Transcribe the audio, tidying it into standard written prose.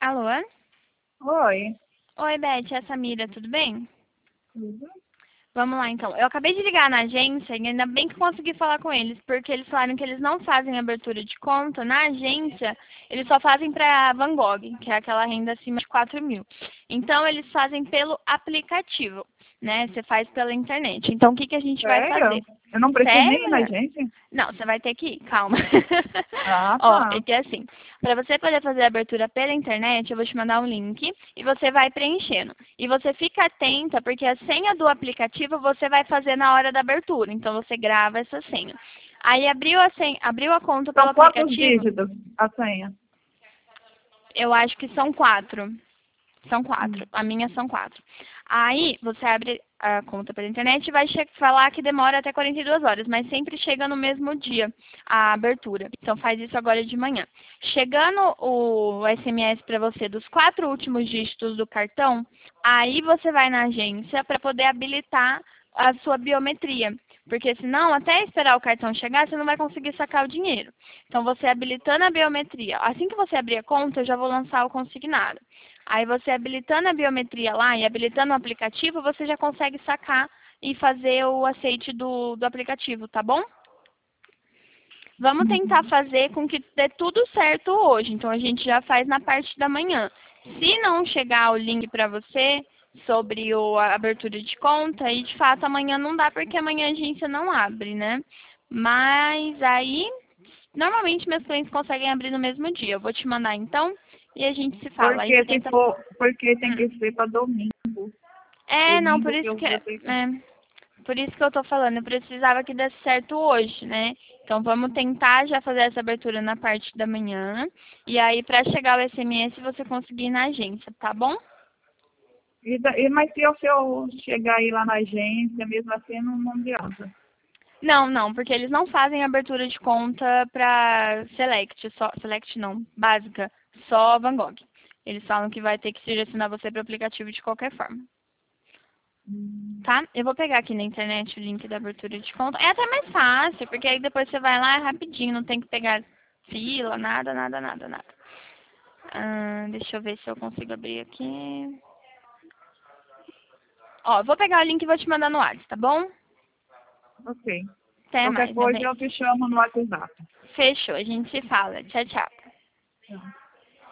Alô? Oi. Oi, Beth, é a Samira, tudo bem? Tudo? Vamos lá, então. Eu acabei de ligar na agência e ainda bem que consegui falar com eles, porque eles falaram que eles não fazem abertura de conta. Na agência, eles só fazem para Van Gogh, que é aquela renda acima de 4.000. Então, eles fazem pelo aplicativo, né? Você faz pela internet. Então, o que que a gente vai fazer? Sério? Eu não preciso nem Sério, ir na mulher? agência? Não, você vai ter que ir, calma. Ah, Ó, é tá. que assim, para você poder fazer a abertura pela internet, eu vou te mandar um link e você vai preenchendo. E você fica atenta, porque a senha do aplicativo você vai fazer na hora da abertura. Então você grava essa senha. Aí abriu a conta pelo São quantos aplicativo, dígitos a senha? eu acho que são 4. São 4. Hum. A minha são 4. Aí, você abre a conta pela internet e vai falar que demora até 42 horas, mas sempre chega no mesmo dia a abertura. Então, faz isso agora de manhã. Chegando o SMS para você dos 4 últimos dígitos do cartão, aí você vai na agência para poder habilitar a sua biometria. Porque senão, até esperar o cartão chegar, você não vai conseguir sacar o dinheiro. Então, você habilitando a biometria. Assim que você abrir a conta, eu já vou lançar o consignado. Aí você habilitando a biometria lá e habilitando o aplicativo, você já consegue sacar e fazer o aceite do aplicativo, tá bom? Vamos tentar Uhum. fazer com que dê tudo certo hoje. Então a gente já faz na parte da manhã. Se não chegar o link para você sobre a abertura de conta, e de fato amanhã não dá porque amanhã a agência não abre, né? Mas aí, normalmente meus clientes conseguem abrir no mesmo dia. Eu vou te mandar então e a gente se fala. Aí você tenta. Porque tem Hum. que ser para domingo. Não, Domingo que eu vou ter que... por isso que eu tô falando, eu precisava que desse certo hoje, né? Então vamos tentar já fazer essa abertura na parte da manhã. E aí, para chegar o SMS, você conseguir ir na agência, tá bom? Mas se eu chegar aí lá na agência, mesmo assim, não adianta. Não, não, porque eles não fazem abertura de conta para Select, só Select não, básica, só Van Gogh. Eles falam que vai ter que direcionar você para o aplicativo de qualquer forma. Hum. Tá? Eu vou pegar aqui na internet o link da abertura de conta. É até mais fácil, porque aí depois você vai lá rapidinho, não tem que pegar fila, nada, nada, nada, nada. Deixa eu ver se eu consigo abrir aqui. Ó, eu vou pegar o link e vou te mandar no WhatsApp, tá bom? Ok. Até Qualquer mais, né, coisa bem? eu te chamo no WhatsApp. Fechou, a gente se fala. Tchau, tchau. Tá.